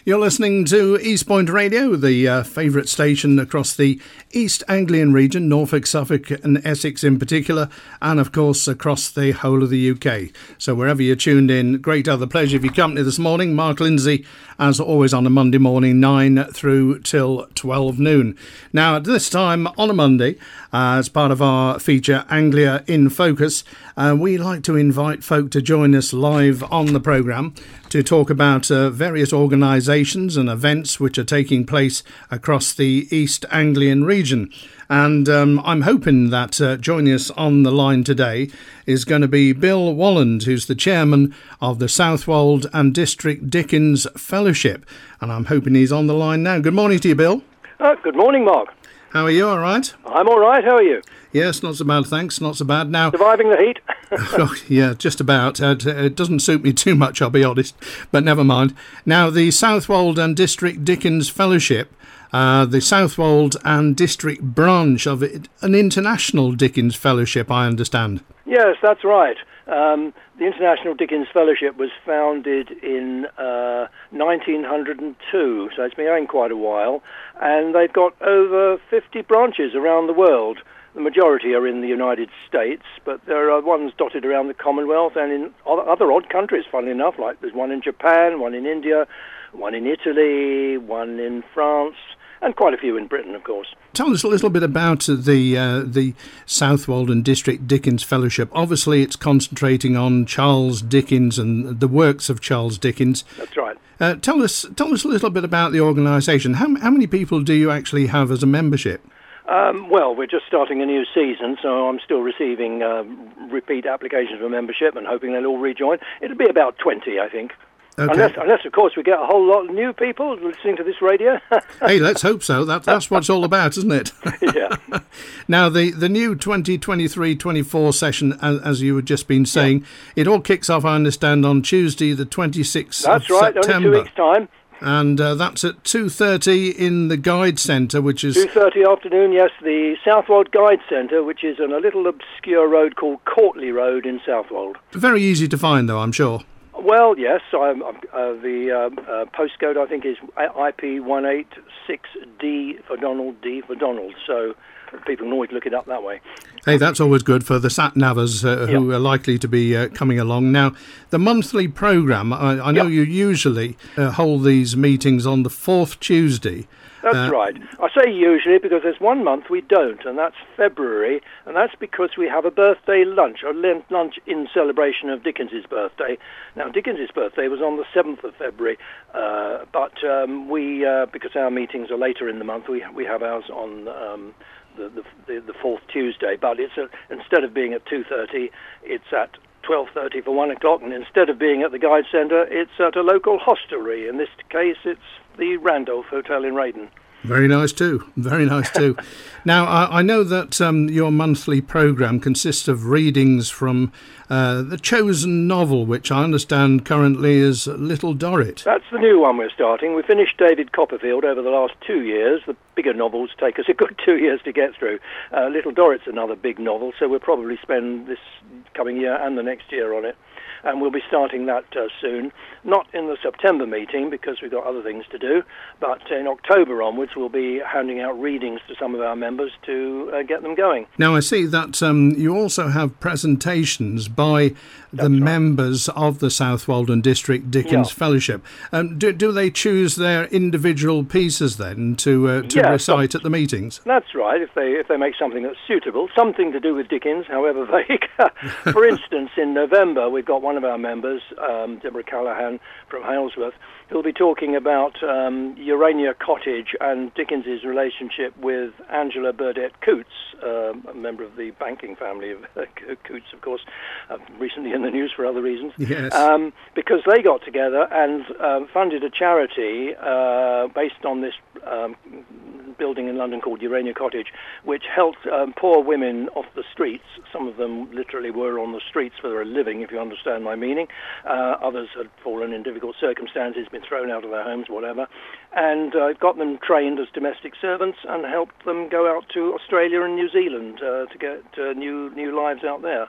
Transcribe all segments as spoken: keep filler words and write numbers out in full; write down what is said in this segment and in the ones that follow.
You're listening to East Point Radio, the uh, favourite station across the East Anglian region, Norfolk, Suffolk and Essex in particular, and of course across the whole of the U K. So wherever you're tuned in, great to have the pleasure of your company this morning. Mark Lindsay, as always on a Monday morning, nine through till twelve noon. Now at this time on a Monday, uh, as part of our feature Anglia in Focus, uh, we like to invite folk to join us live on the programme to talk about uh, various organisations and events which are taking place across the East Anglian region. And um, I'm hoping that uh, joining us on the line today is going to be Bill Walland, who's the chairman of the Southwold and District Dickens Fellowship. And I'm hoping he's on the line now. Good morning to you, Bill. Uh, good morning, Mark. How are you? All right? I'm all right. How are you? Yes, not so bad, thanks. Not so bad. Now, surviving the heat? Oh, yeah, just about. Uh, it doesn't suit me too much, I'll be honest, but never mind. Now, the Southwold and District Dickens Fellowship, uh, the Southwold and District branch of it, an international Dickens Fellowship, I understand. Yes, that's right. Um, the International Dickens Fellowship was founded in uh, nineteen oh two, so it's been going quite a while, and they've got over fifty branches around the world. The majority are in the United States, but there are ones dotted around the Commonwealth and in other odd countries, funnily enough, like there's one in Japan, one in India, one in Italy, one in France, and quite a few in Britain, of course. Tell us a little bit about the uh, the Southwold and District Dickens Fellowship. Obviously, it's concentrating on Charles Dickens and the works of Charles Dickens. That's right. Uh, tell us tell us a little bit about the organisation. How, how many people do you actually have as a membership? Um, well, we're just starting a new season, so I'm still receiving uh, repeat applications for membership and hoping they'll all rejoin. It'll be about twenty, I think. Okay. Unless, unless, of course, we get a whole lot of new people listening to this radio. Hey, let's hope so. That, that's what it's all about, isn't it? Yeah. Now, the, the new twenty twenty-three twenty-four session, as, as you had just been saying, yeah. It all kicks off, I understand, on Tuesday, the twenty-sixth that's of right, September. Only two weeks' time. And uh, that's at two thirty in the Guide Centre, which is... two thirty afternoon, yes, the Southwold Guide Centre, which is on a little obscure road called Courtley Road in Southwold. Very easy to find, though, I'm sure. Well, yes, I'm, I'm, uh, the uh, uh, postcode, I think, is I P one eight six D for Donald, D for Donald, so people can always look it up that way. Hey, that's always good for the sat-navers uh, who yep. are likely to be uh, coming along. Now, the monthly programme, I, I know yep. you usually uh, hold these meetings on the fourth Tuesday. That's uh, right. I say usually because there's one month we don't, and that's February, and that's because we have a birthday lunch, a lunch in celebration of Dickens's birthday. Now, Dickens's birthday was on the seventh of February, uh, but um, we, uh, because our meetings are later in the month, we we have ours on um, the, the the fourth Tuesday. But it's a, instead of being at two thirty, it's at twelve thirty for one o'clock, and instead of being at the Guide Centre, it's at a local hostelry. In this case, it's the Randolph Hotel in Raydon. Very nice too. Very nice too. Now, I, I know that um, your monthly programme consists of readings from uh, the chosen novel, which I understand currently is Little Dorrit. That's the new one we're starting. We finished David Copperfield over the last two years. The bigger novels take us a good two years to get through. Uh, Little Dorrit's another big novel, so we'll probably spend this coming year and the next year on it. And we'll be starting that uh, soon. Not in the September meeting, because we've got other things to do, but in October onwards we'll be handing out readings to some of our members to uh, get them going. Now, I see that um, you also have presentations by the That's members right. of the Southwold and District Dickens yeah. Fellowship. Um, do, do they choose their individual pieces then to uh, to yeah, recite so, at the meetings? That's right, if they if they make something that's suitable, something to do with Dickens, however vague. For instance, in November we've got one of our members, um, Deborah Callahan from Halesworth, who'll be talking about um, Urania Cottage and Dickens's relationship with Angela Burdett Coates, uh, a member of the banking family of uh, Coates, of course, uh, recently in the news for other reasons. Yes. Um, because they got together and um, funded a charity uh, based on this um, building in London called Urania Cottage, which helped um, poor women off the streets. Some of them literally were on the streets for their living, if you understand my meaning. Uh, others had fallen in difficult circumstances, been thrown out of their homes, whatever, and uh, got them trained as domestic servants and helped them go out to Australia and New Zealand uh, to get uh, new new lives out there.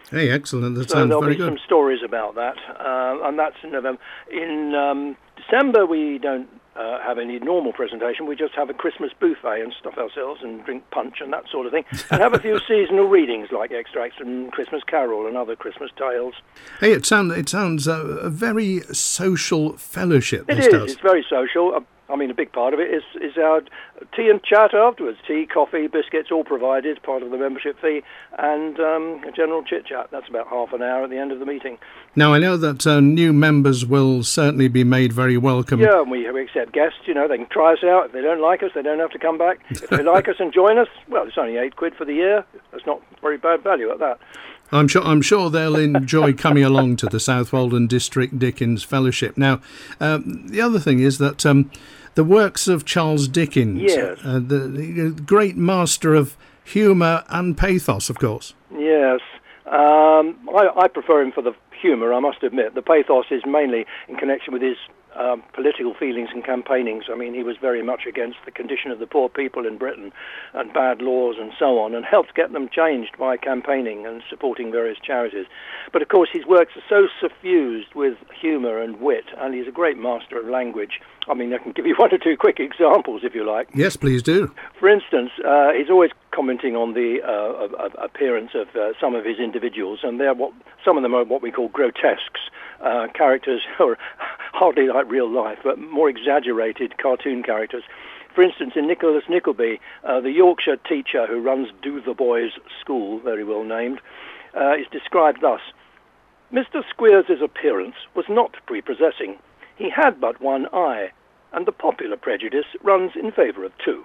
Hey, excellent. That so sounds there'll very be good. some stories about that, uh, and that's in November. In um, December, we don't uh, have any normal presentation. We just have a Christmas buffet and stuff ourselves and drink punch and that sort of thing, and have a few seasonal readings like extracts from Christmas Carol and other Christmas tales. Hey, it sounds it sounds uh, a very social fellowship. It this is. does. It's very social. Uh, I mean, a big part of it is, is our tea and chat afterwards. Tea, coffee, biscuits, all provided, part of the membership fee, and um, a general chit-chat. That's about half an hour at the end of the meeting. Now, I know that uh, new members will certainly be made very welcome. Yeah, and we, we accept guests. You know, they can try us out. If they don't like us, they don't have to come back. If they like us and join us, well, it's only eight quid for the year. That's not very bad value at that. I'm sure. I'm sure they'll enjoy coming along to the South Walden District Dickens Fellowship. Now, um, the other thing is that um, the works of Charles Dickens, yes. uh, the, the great master of humour and pathos, of course. Yes, um, I, I prefer him for the humour, I must admit. The pathos is mainly in connection with his um, political feelings and campaignings. I mean, he was very much against the condition of the poor people in Britain and bad laws and so on, and helped get them changed by campaigning and supporting various charities. But of course, his works are so suffused with humour and wit, and he's a great master of language. I mean, I can give you one or two quick examples, if you like. Yes, please do. For instance, uh, he's always commenting on the uh, appearance of uh, some of his individuals, and they're what some of them are what we call grotesques, uh, characters who are hardly like real life, but more exaggerated cartoon characters. For instance, in Nicholas Nickleby, uh, the Yorkshire teacher who runs Do the Boys School, very well named, uh, is described thus: Mister Squeers's appearance was not prepossessing. He had but one eye, and the popular prejudice runs in favour of two.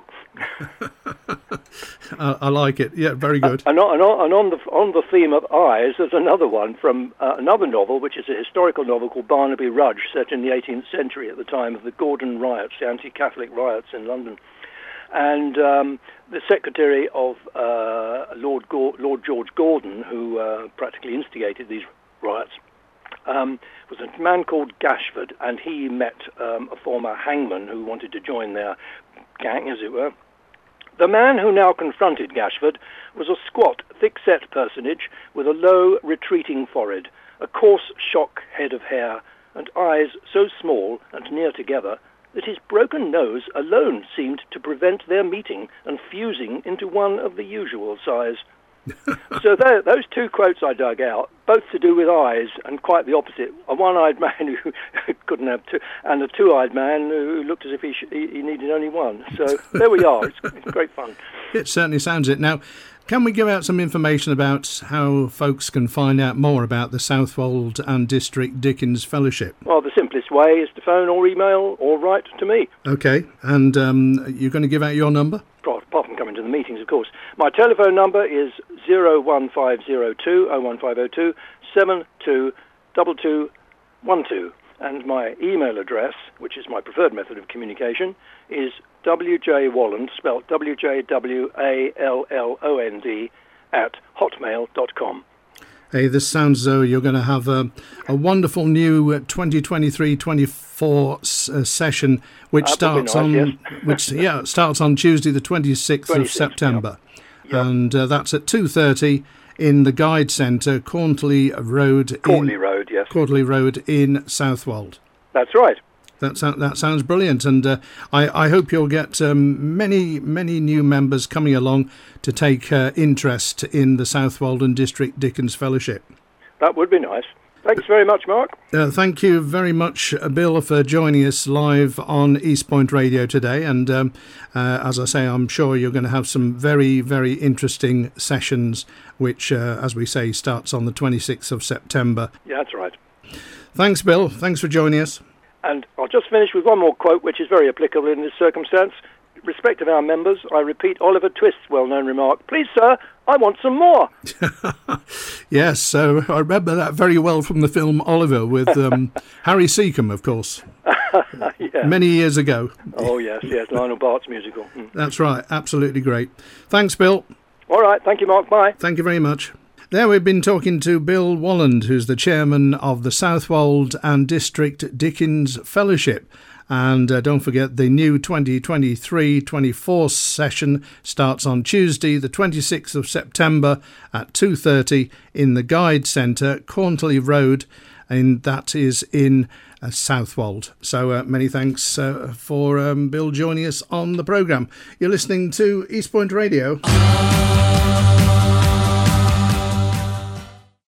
I, I like it. Yeah, very good. Uh, and on, and on, and on the on the theme of eyes, there's another one from uh, another novel, which is a historical novel called Barnaby Rudge, set in the eighteenth century at the time of the Gordon riots, the anti-Catholic riots in London. And um, the secretary of uh, Lord Go- Lord George Gordon, who uh, practically instigated these riots, um, was a man called Gashford, and he met um, a former hangman who wanted to join their gang, as it were. The man who now confronted Gashford was a squat, thick-set personage with a low, retreating forehead, a coarse shock head of hair, and eyes so small and near together that his broken nose alone seemed to prevent their meeting and fusing into one of the usual size. So there, those two quotes I dug out, both to do with eyes, and quite the opposite. A one-eyed man who couldn't have two, and a two-eyed man who looked as if he, sh- he needed only one. So there we are. It's, it's great fun. It certainly sounds it. Now, can we give out some information about how folks can find out more about the Southwold and District Dickens Fellowship? Well, the simplest way is to phone or email or write to me. Okay, and um, you're going to give out your number? Apart from coming to the meetings, of course. My telephone number is zero one five zero two oh one five oh two seven two two two one two, and my email address, which is my preferred method of communication, is W J Walland, spelled W J W A L L O N D, at hotmail dot com. Hey, this sounds as though you're going to have a, a wonderful new twenty twenty-three twenty-four s- uh, session, which That starts would be nice, on yes. which yeah starts on Tuesday, the twenty-sixth of September, yeah. Yep. and uh, that's at two thirty in the Guide Centre, Corntley Road. Courtley in, Road, yes. Courtley Road in Southwold. That's right. That sounds that sounds brilliant, and uh, I I hope you'll get um, many many new members coming along to take uh, interest in the Southwold and District Dickens Fellowship. That would be nice. Thanks very much, Mark. Uh, thank you very much, uh, Bill, for joining us live on East Point Radio today. And um, uh, as I say, I'm sure you're going to have some very, very interesting sessions, which, uh, as we say, starts on the twenty-sixth of September. Yeah, that's right. Thanks, Bill. Thanks for joining us. And I'll just finish with one more quote, which is very applicable in this circumstance. Respect of our members, I repeat Oliver Twist's well-known remark, "Please, sir, I want some more." Yes, so I remember that very well from the film Oliver with um, Harry Seacombe, of course, yeah. many years ago. Oh, yes, yes, Lionel Bart's musical. Mm. That's right, absolutely great. Thanks, Bill. All right, thank you, Mark. Bye. Thank you very much. There we've been talking to Bill Walland, who's the chairman of the Southwold and District Dickens Fellowship. And uh, don't forget, the new twenty twenty-three twenty-four session starts on Tuesday, the twenty-sixth of September at two thirty in the Guide Centre, Corntley Road, and that is in uh, Southwold. So uh, many thanks uh, for um, Bill joining us on the programme. You're listening to East Point Radio.